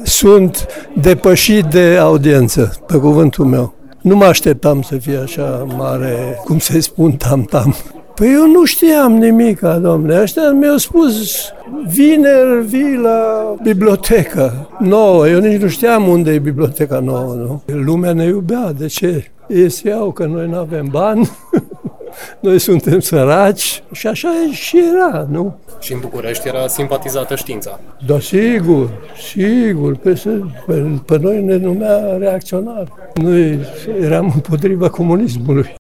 sunt depășit de audiență, pe cuvântul meu. Nu mă așteptam să fie așa mare, cum se spun, tam-tam. Păi eu nu știam nimica, domnule. Ăștia mi-au spus, vineri vii la bibliotecă nouă. Eu nici nu știam unde e biblioteca nouă, nu? Lumea ne iubea, de ce? Ei se iau că noi nu avem bani, noi suntem săraci și așa și era, nu? Și în București era simpatizată știința. Da, sigur, pe noi ne numea reacționari. Noi eram împotriva comunismului.